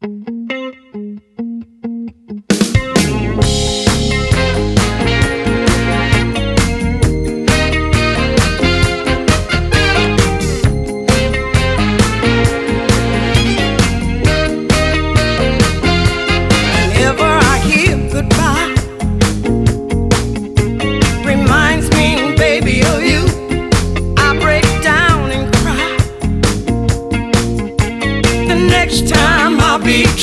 Whenever I hear goodbye, reminds me, baby, of you. I break down and cry. The next time I'll be